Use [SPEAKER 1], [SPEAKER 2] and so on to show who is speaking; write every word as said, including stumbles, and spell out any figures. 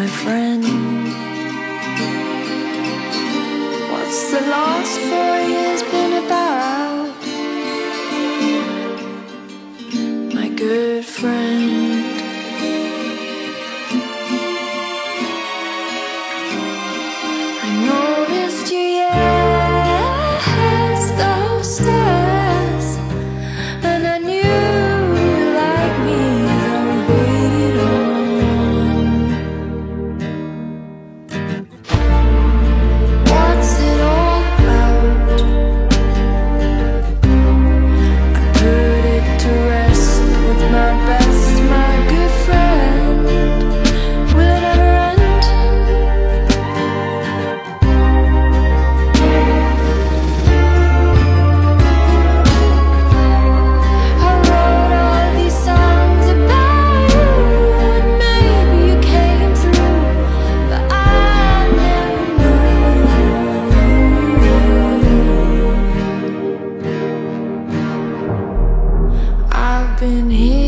[SPEAKER 1] my friend. What's the last four years been about? My good friend. I noticed you, yes, those stairs, and I knew you like me, so we waited on. What's it all about? I put it to rest with my best, my good friend. Will it ever end? I wrote all these songs about you, and maybe you came through, but I never knew. I've been here